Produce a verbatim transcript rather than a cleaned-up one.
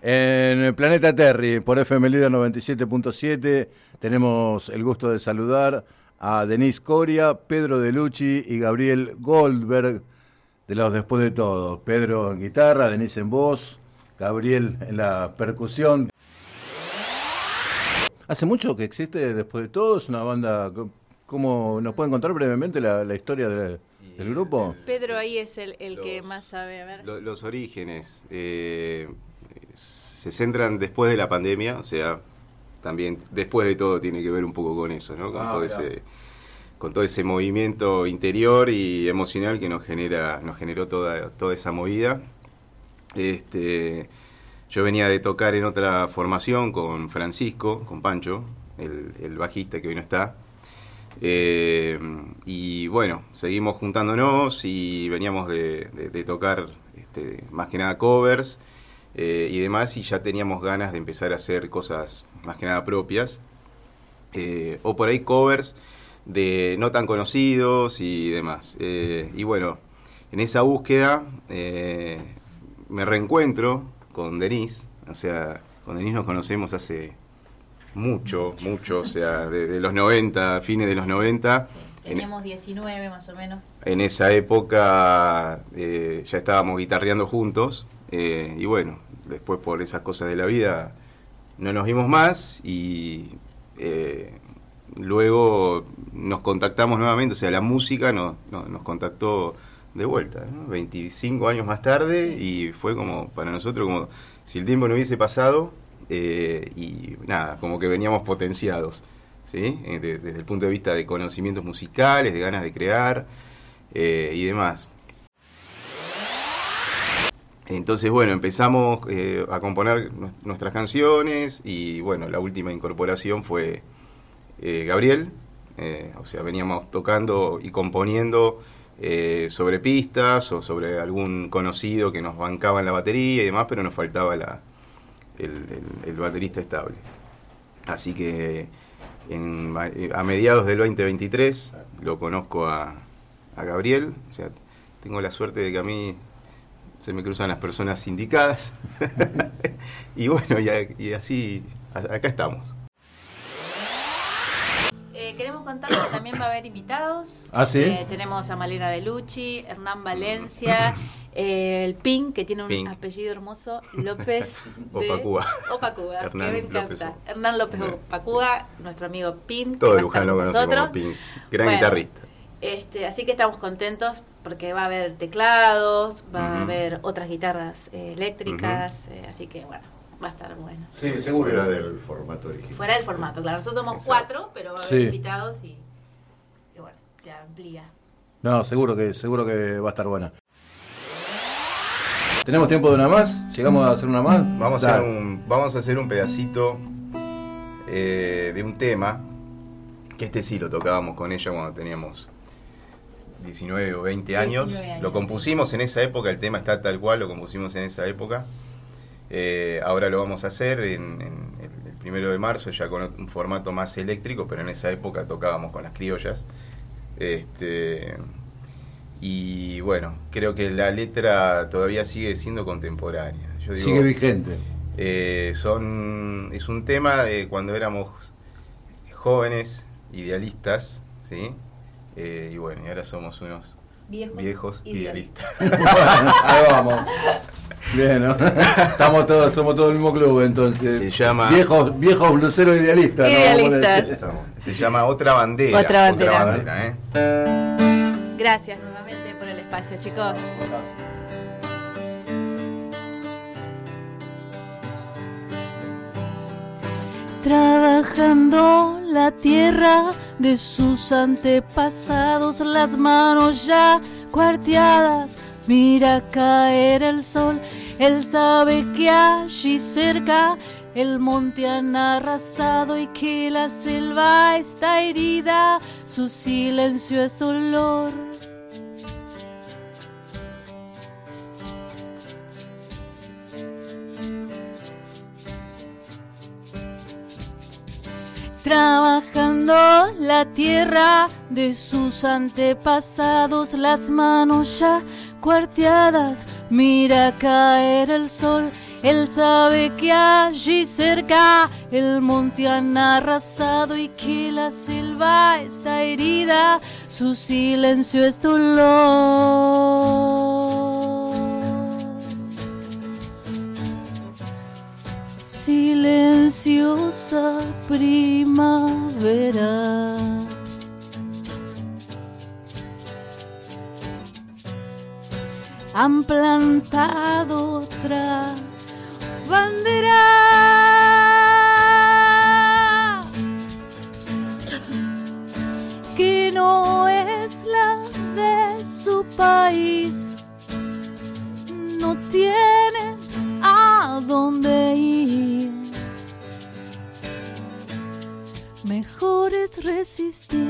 En el Planeta Terry, por F M Líder noventa y siete punto siete, tenemos el gusto de saludar a Denise Coria, Pedro De Lucci y Gabriel Goldberg, de los Después de Todo. Pedro en guitarra, Denise en voz, Gabriel en la percusión. ¿Hace mucho que existe Después de Todo? ¿Es una banda? ¿Cómo nos pueden contar brevemente la, la historia de, del grupo? Pedro ahí es el, el los, que más sabe. A ver. Los, los orígenes eh, se centran después de la pandemia, o sea, también después de todo tiene que ver un poco con eso, ¿no? Con ah, todo claro. ese con todo ese movimiento interior y emocional que nos genera nos generó toda toda esa movida. Este, yo venía de tocar en otra formación con Francisco, con Pancho, el, el bajista que hoy no está. Eh, y bueno, seguimos juntándonos y veníamos de, de, de tocar este, más que nada covers eh, y demás, y ya teníamos ganas de empezar a hacer cosas más que nada propias, eh, o por ahí covers de no tan conocidos y demás. Eh, y bueno, en esa búsqueda eh, me reencuentro con Denise, o sea, con Denise nos conocemos hace mucho, mucho, o sea, de, de los noventa, fines de los noventa. Teníamos diecinueve más o menos. En esa época eh, ya estábamos guitarreando juntos, eh, y bueno, después por esas cosas de la vida no nos vimos más y eh, luego nos contactamos nuevamente, o sea, la música no, no, nos contactó de vuelta, ¿no? veinticinco años más tarde, sí. Y fue como, para nosotros, como si el tiempo no hubiese pasado. Eh, y nada, como que veníamos potenciados, ¿sí? Eh, de, desde el punto de vista de conocimientos musicales, de ganas de crear eh, y demás. Entonces, bueno, empezamos eh, a componer nuestras canciones y, bueno, la última incorporación fue eh, Gabriel. Eh, o sea, veníamos tocando y componiendo eh, sobre pistas o sobre algún conocido que nos bancaba en la batería y demás, pero nos faltaba la El, el, el baterista estable. Así que en, a mediados del veinte veintitrés lo conozco a, a Gabriel, o sea, tengo la suerte de que a mí se me cruzan las personas indicadas. Y bueno, y, y así, acá estamos. Eh, queremos contarles que también va a haber invitados. ¿Ah, sí? Eh, tenemos a Malena De Lucci, Hernán Valencia, eh, el Pink, que tiene un Pink. apellido hermoso, López de Opacúa. Opacúa, Hernán que me encanta. López. Hernán López Opacúa, nuestro amigo Pink. Todo Luján lo conoce como Pink, gran bueno, guitarrista. Este, así que estamos contentos porque va a haber teclados, va uh-huh. a haber otras guitarras eh, eléctricas, uh-huh. eh, así que bueno, va a estar bueno. Sí, seguro. Fuera del formato original. Fuera del formato, claro. Nosotros somos Exacto. cuatro, pero va a haber sí. invitados y, y bueno, se amplía. No, seguro que seguro que va a estar buena. ¿Tenemos tiempo de una más? ¿Llegamos a hacer una más? Vamos, a hacer un, vamos a hacer un pedacito eh, de un tema, que este sí lo tocábamos con ella cuando teníamos diecinueve o veinte años. años. Lo compusimos en esa época, el tema está tal cual, lo compusimos en esa época. Eh, ahora lo vamos a hacer en, en el, el primero de marzo, ya con un formato más eléctrico, pero en esa época tocábamos con las criollas. Este... Y bueno, creo que la letra todavía sigue siendo contemporánea. Yo digo, sigue vigente. Eh, son, es un tema de cuando éramos jóvenes, idealistas, ¿sí? Eh, y bueno, y ahora somos unos viejos, viejos idealistas. Bueno, ahí vamos. Bien, ¿no? Estamos todos, somos todos el mismo club, entonces. Se llama viejos, viejos bluseros idealistas. Idealistas. ¿no? Se llama Otra Bandera. Otra bandera. Otra bandera, ¿eh? Gracias nuevamente por el espacio, chicos. Trabajando la tierra de sus antepasados, las manos ya cuarteadas, mira caer el sol. Él sabe que allí cerca el monte han arrasado y que la selva está herida, su silencio es dolor. Trabajando la tierra de sus antepasados, las manos ya cuarteadas, mira caer el sol. Él sabe que allí cerca el monte han arrasado y que la selva está herida, su silencio es dolor. Silenciosa primavera, han plantado otra bandera que no es la de su país, no tiene a dónde ir, mejor es resistir.